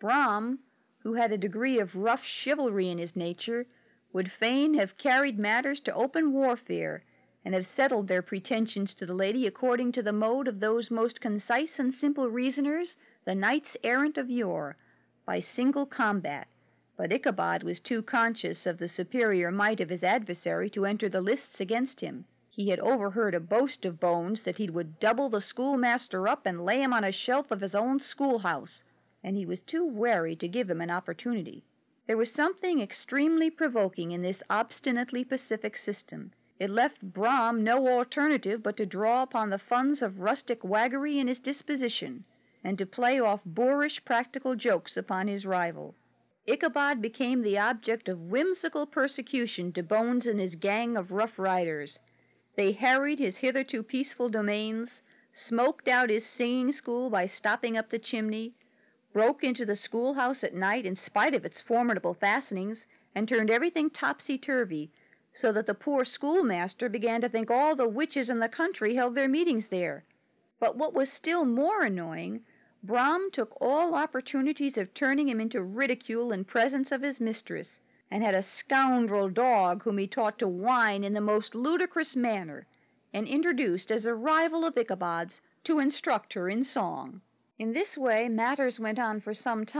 Brom, who had a degree of rough chivalry in his nature, would fain have carried matters to open warfare, and have settled their pretensions to the lady according to the mode of those most concise and simple reasoners, the knights errant of yore, by single combat. But Ichabod was too conscious of the superior might of his adversary to enter the lists against him. He had overheard a boast of Bones that he would double the schoolmaster up and lay him on a shelf of his own schoolhouse, and he was too wary to give him an opportunity. There was something extremely provoking in this obstinately pacific system. It left Brom no alternative but to draw upon the funds of rustic waggery in his disposition, and to play off boorish practical jokes upon his rival. Ichabod became the object of whimsical persecution to Bones and his gang of rough riders. They harried his hitherto peaceful domains, smoked out his singing school by stopping up the chimney, broke into the schoolhouse at night in spite of its formidable fastenings, and turned everything topsy-turvy, so that the poor schoolmaster began to think all the witches in the country held their meetings there. But what was still more annoying, Brom took all opportunities of turning him into ridicule in presence of his mistress, and had a scoundrel dog whom he taught to whine in the most ludicrous manner, and introduced as a rival of Ichabod's to instruct her in song. In this way matters went on for some time.